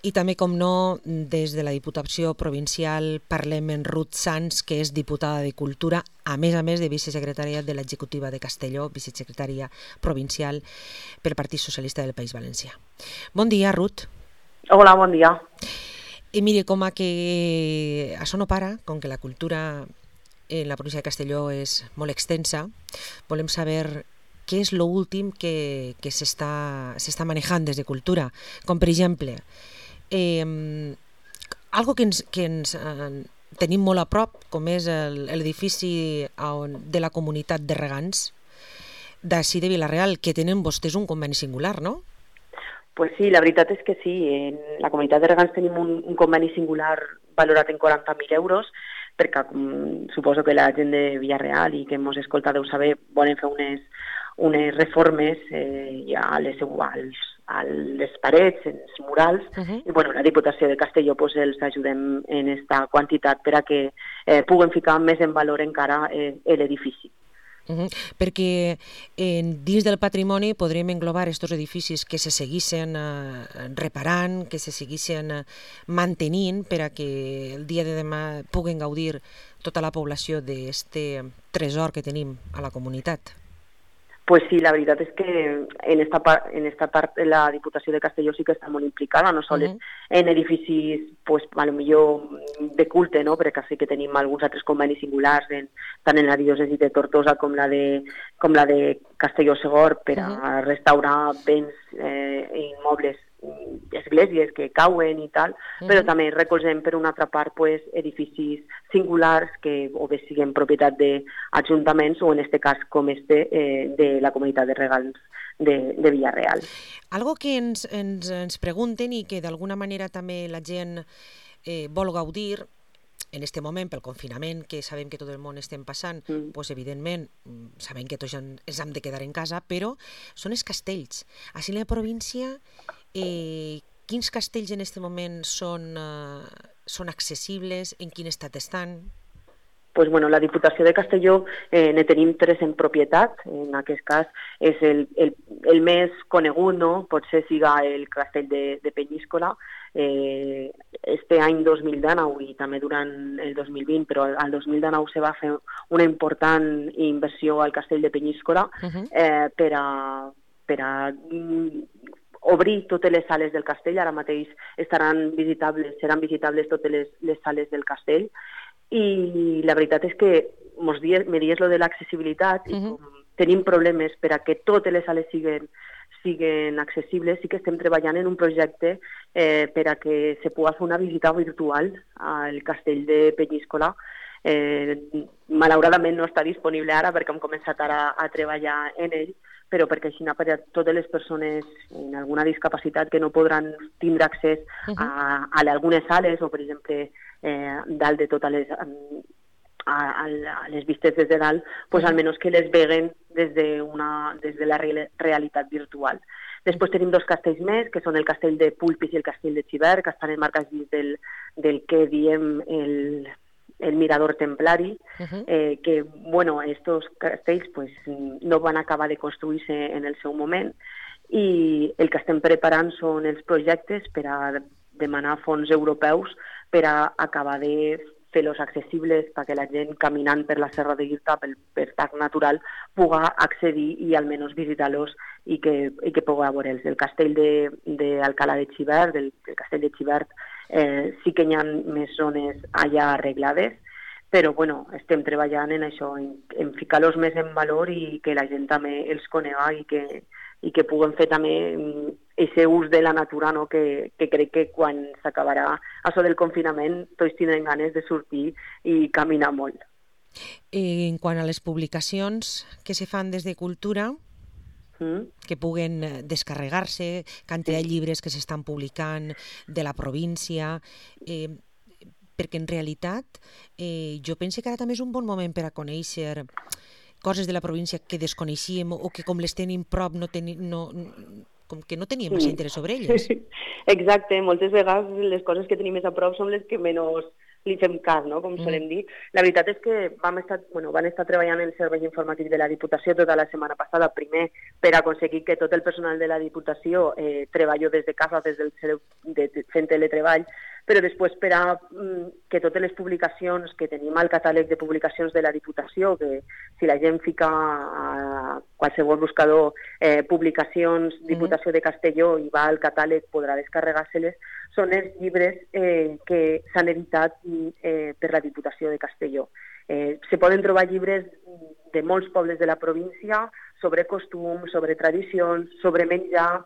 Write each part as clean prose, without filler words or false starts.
I també, com no, des de la Diputació Provincial parlem amb Ruth Sans, que és diputada de Cultura, a més de vicesecretària de l'executiva de Castelló, vicesecretària provincial pel Partit Socialista del País Valencià. Bon dia, Ruth. Hola, bon dia. I mire, com a que això no para, com que la cultura en la província de Castelló és molt extensa, volem saber què és l'últim que s'està manejant des de Cultura. Com, per exemple, algo que ens tenim molt a prop, com és l'edifici de la comunitat de regants d'ací de Vila-real, que tenen vostès un conveni singular, no? Pues sí, la veritat és que sí. En la comunitat de regants tenim un conveni singular valorat en 40.000 euros, perquè suposo que la gent de Vila-real i que ens escolta deu saber, volen fer unes reformes a les parets, en els murals, i bueno, la Diputació de Castelló pues, els ajudem en aquesta quantitat per a que puguen ficar més en valor encara l'edifici. Perquè dins del patrimoni podríem englobar aquests edificis que se seguissin reparant, que se seguissin mantenint per a que el dia de demà puguen gaudir tota la població d'aquest tresor que tenim a la comunitat. Pues sí, la veritat és que en esta part la Diputació de Castelló sí que està molt implicada, no sols en edificis, pues, a lo millor de culte, no? Perquè sí que tenim alguns altres convenis singulars, tant en la diòcesi de Tortosa com la de Castelló-Segor, per a restaurar béns i immobles, esglésies que cauen i tal, però també recolzem per una altra part pues, edificis singulars que o bé siguin propietat d'ajuntaments o en aquest cas com de la comunitat de regants de Vila-real. Algo que ens pregunten i que d'alguna manera també la gent vol gaudir en aquest moment, pel confinament, que sabem que tot el món estem passant, doncs evidentment sabem que tots ens hem de quedar en casa, però són els castells. Així en la província, quins castells en aquest moment són accessibles, en quin estat estan? Pues bueno, la Diputació de Castelló ne tenim 3 en propietat, en aquest cas és el més conegut, no? Potser siga el castell de Penyíscola, este any 2019 i també durant el 2020, però al 2019 se va fer una important inversió al castell de Penyíscola per a obrir totes les sales del castell. Ara mateix seran visitables totes les sales del castell, i la veritat és que me dies lo de l'accessibilitat i com tenim problemes per a que totes les sales siguin accessibles, sí que estem treballant en un projecte per a que se pugui fer una visita virtual al castell de Penyíscola. Malauradament no està disponible ara perquè hem començat ara a treballar en ell, però perquè així per a totes les persones amb alguna discapacitat que no podran tindre accés a algunes sales o, per exemple, dalt de totes les vistes des de dalt, pues almenys que les veguen des de la realitat virtual. Després tenim 2 castells més, que són el castell de Pulpis i el castell de Xivert, que estan enmarcats dins del que diem el mirador templari, que, bueno, estos castells pues, no van acabar de construir-se en el seu moment, i el que estem preparant són els projectes per a demanar fons europeus per a acabar de fer-los accessibles perquè la gent caminant per la Serra de Guirta, per parc natural, pugui accedir i almenys visitar-los i que pugui veure'ls. El castell d'Alcalà de Xivert, del castell de Xivert, sí que hi ha més zones allà arreglades, però bueno, estem treballant en això, en ficar-los més en valor i que la gent també els conega i que puguem fer també aquest ús de la natura, no? Que crec que quan s'acabarà això del confinament tots tindrem ganes de sortir i caminar molt. En quant a les publicacions que se fan des de Cultura, que puguen descarregar-se, quantitat de llibres que s'estan publicant de la província, perquè en realitat jo penso que ara també és un bon moment per a conèixer coses de la província que desconeixíem o que com les tenim prop com que no teníem massa interès sobre elles. Exacte, moltes vegades les coses que tenim més a prop són les que menys li fem cas, no? Com solem dir. La veritat és que van estar treballant en serveis informatius de la Diputació tota la setmana passada, primer per aconseguir que tot el personal de la Diputació treballi des de casa, fent teletreball, però després per a que totes les publicacions que tenim al catàleg de publicacions de la Diputació, que si la gent fica a qualsevol buscador publicacions Diputació de Castelló i va al catàleg podrà descarregar-se-les, són els llibres que s'han editat per la Diputació de Castelló. Se poden trobar llibres de molts pobles de la província sobre costums, sobre tradicions, sobre menjar.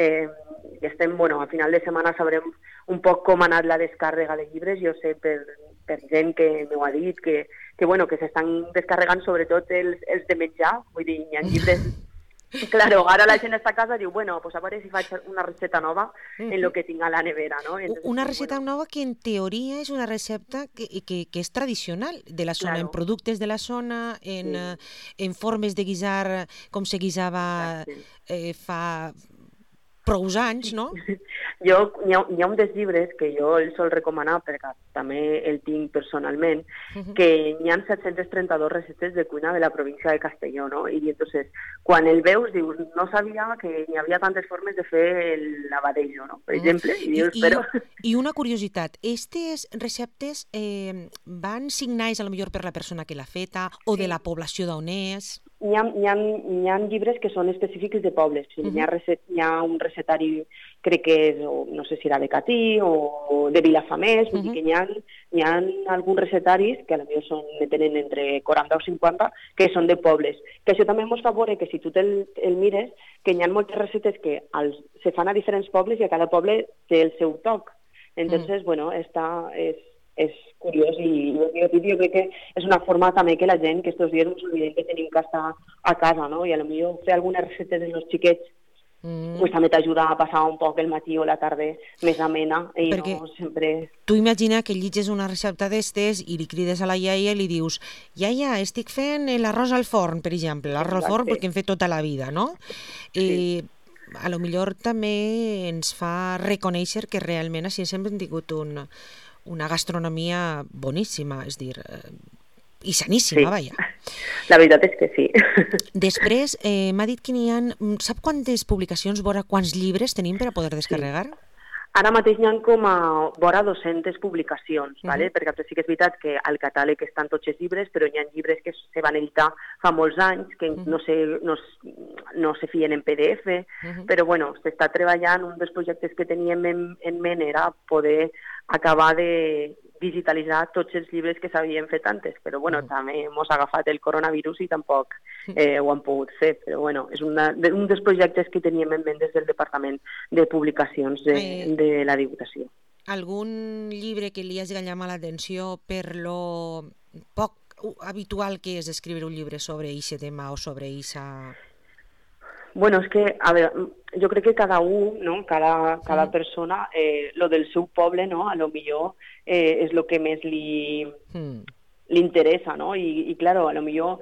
A final de setmana sabrem un poc com ha anat la descàrrega de llibres. Jo sé per gent que m'ho ha dit que s'estan descarregant sobretot els de menjar, vull dir, hi ha llibres. Claro, ara la gent està a casa i diu, pues a veure si faig una recepta nova en lo que tinc a la nevera, no? Entonces, una recepta nova que en teoria és una recepta que és tradicional de la zona, en productes de la zona, en formes de guisar com se guisava fa prou anys, no? Hi ha un dels llibres que jo el sol recomanar, perquè també el tinc personalment, que hi ha 732 receptes de cuina de la província de Castelló, no? I entonces, quan el veus, dius, no sabia que hi havia tantes formes de fer el abadejo, no? Per exemple, i dius, però... I una curiositat, aquestes receptes van signades a lo millor per la persona que l'ha feta o de la població d'on és? Hi ha llibres que són específics de pobles. Hi ha un recetari, crec que és, no sé si era de Catí o de Vilafamés, vull dir que hi ha alguns recetaris que potser tenen entre 40 o 50 que són de pobles. Que això també ens fa veure que si tu el mires, que hi ha moltes receptes que se fan a diferents pobles i a cada poble té el seu toc. Entonces, és curiós i jo crec que és una forma també que la gent, que estos dies ens oblidem que tenim que estar a casa, no? I potser fer algunes receptes dels xiquets pues també t'ajuda a passar un poc el matí o la tarda més amena i perquè no sempre... Tu imagina que llitges una recepta d'estes i li crides a la iaia i li dius iaia, estic fent l'arròs al forn, per exemple, l'arròs al forn perquè hem fet tota la vida, no? Sí. A lo millor també ens fa reconèixer que realment així sempre hem tingut una gastronomia boníssima, és dir, i saníssima, vaja. La veritat és que sí. Després, m'ha dit que n'hi ha... Sap quantes publicacions, quants llibres tenim per a poder descarregar? Ara mateix hi ha com a vora 200 publicacions, ¿vale? Perquè sí que és veritat que al catàleg estan tots els llibres, però hi ha llibres que se van editar fa molts anys, que no se fien en PDF, però s'està treballant. Un dels projectes que teníem en ment era poder acabar de digitalitzar tots els llibres que s'havien fet antes, però també ens ha agafat el coronavirus i tampoc ho han pogut fer, però és un dels projectes que teníem en ment des del Departament de Publicacions de la Diputació. Algun llibre que li hagi llamat l'atenció per lo poc habitual que és escriure un llibre sobre aquest tema o sobre aquesta... És que, a veure, jo crec que cada cada persona, lo del seu poble, no? A lo millor és el que més li interessa, no? I claro, a lo millor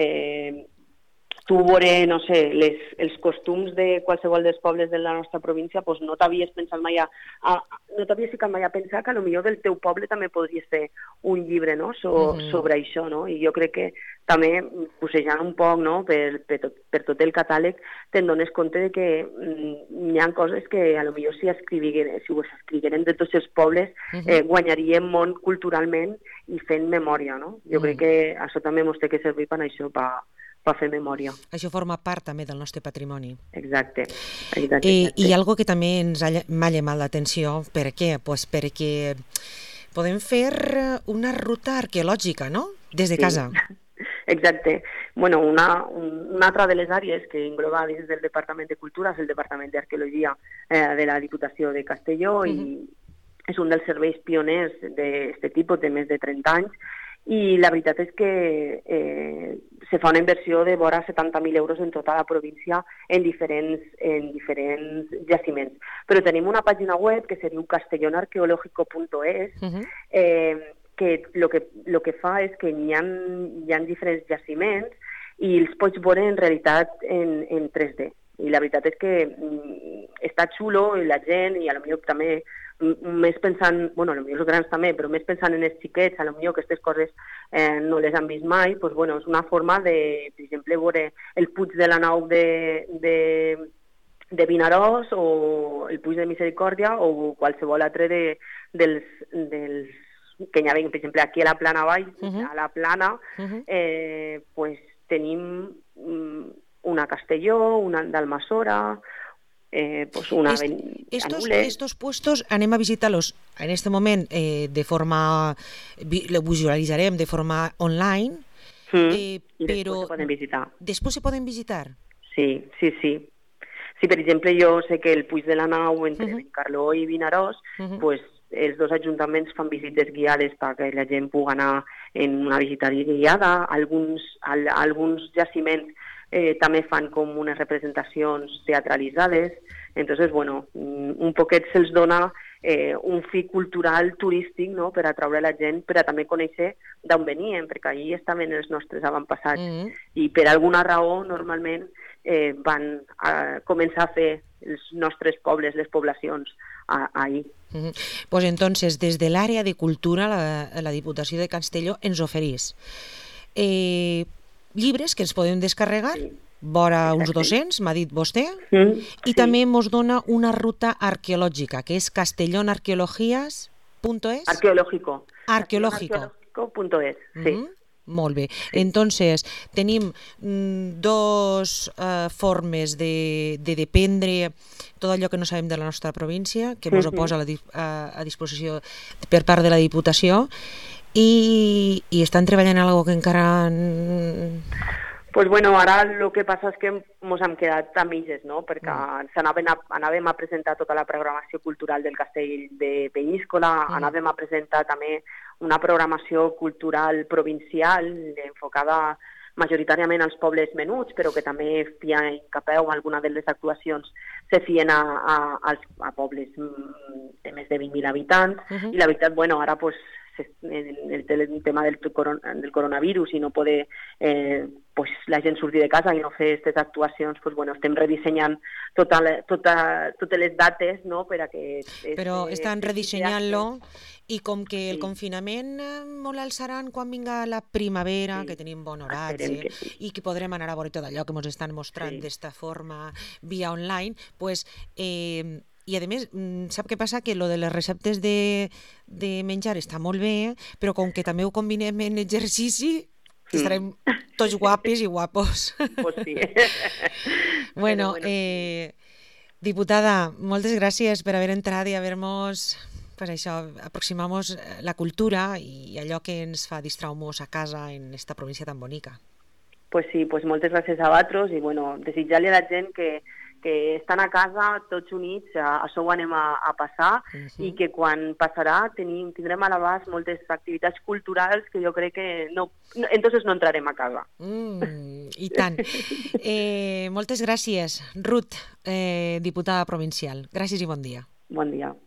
tu veure, no sé, els costums de qualsevol dels pobles de la nostra província, doncs no t'havies ficat mai a pensar que a lo millor del teu poble també podries fer un llibre, no? Sobre això, no? I jo crec que també, bussejant un poc, no? per tot el catàleg, te'n dones compte de que hi ha coses que a lo millor si ho escrigueren de tots els pobles guanyaríem molt culturalment i fent memòria, no? Jo crec que això també ens té que servir per això, per fer memòria. Això forma part també del nostre patrimoni. Exacte. I algo que també m'ha llamat l'atenció, per què? Pues perquè podem fer una ruta arqueològica, no? Des de casa. Exacte. Una altra de les àrees que engloba dins del Departament de Cultura és el Departament d'Arqueologia de la Diputació de Castelló i és un dels serveis pioners d'aquest tipus de més de 30 anys. I la veritat és que se fa una inversió de vora 70.000 euros en tota la província en diferents jaciments. Però tenim una pàgina web que se diu castellonarqueológico.es que el que fa és que hi ha diferents jaciments i els pots veure en realitat en 3D. I la veritat és que està xulo i la gent, i potser també més pensant, potser els grans també, però més pensant en els xiquets, potser aquestes coses no les han vist mai, doncs, és una forma de, per exemple, veure el Puig de la Nau de Vinaròs o el Puig de Misericòrdia o qualsevol altre dels que hi ha, per exemple, aquí a la Plana Baix, a la Plana, pues, tenim una Castelló, una d'Almassora, pues una Estos puestos anem a visitar-los en este moment de forma, lo visualitzarem de forma online, però se poden visitar. Després se poden visitar? Sí. Sí, per exemple, jo sé que el Puig de la Nau entre Benicarló i Vinaròs, pues, els dos ajuntaments fan visites guiades perquè la gent pugui anar en una visita guiada. Alguns jaciments també fan com unes representacions teatralitzades. Entonces, un poquet se'ls dona un fi cultural turístic, no?, per atraure la gent, per a també conèixer d'on venien, perquè allí estaven els nostres avantpassats. I per alguna raó, normalment, van començar a fer els nostres pobles, les poblacions, ahí. Pues entonces, desde el área de cultura, la Diputació de Castelló ens oferís llibres que ens podem descarregar, vora uns 200, m'ha dit vostè, i també ens dona una ruta arqueològica, que és castellonarqueologías.es. Arqueológico.es, sí. Molt bé. Entonces, tenim dos formes de dependre tot allò que no sabem de la nostra província, que ens ho posa a disposició per part de la Diputació, i estan treballant en alguna cosa que encara... Pues ara el que passa és que ens hem quedat a mitges, no?, perquè anàvem a presentar tota la programació cultural del Castell de Penyíscola, anàvem a presentar també una programació cultural provincial enfocada majoritàriament als pobles menuts, però que també feia incapeu, alguna de les actuacions se feien a pobles de més de 20.000 habitants, i la veritat, ara pues, el tema del coronavirus i no poder pues, la gent sortir de casa i no fer aquestes actuacions, pues, estem redissenyant totes les dates, no?, per a que... Però estan redissenyant-lo i com que el confinament molt l'alçaran quan vinga la primavera, que tenim bon horatge i que podrem anar a veure tot allò que ens estan mostrant d'esta forma via online, pues... I a més, sap què passa? Que lo de les receptes de menjar està molt bé, però com que també ho combinem en exercici, estarem tots guapes i guapos. Pues sí. Bueno, diputada, moltes gràcies per haver entrat i haver-nos, pues això, aproximar-nos la cultura i allò que ens fa distraure-nos a casa en esta província tan bonica. Pues sí, pues moltes gràcies a vosaltres i desitjar-li a la gent que estan a casa tots units, això ho anem a passar, i que quan passarà tindrem a l'abast moltes activitats culturals que jo crec que entonces no entrarem a casa. I tant. Moltes gràcies, Ruth, diputada provincial. Gràcies i bon dia. Bon dia.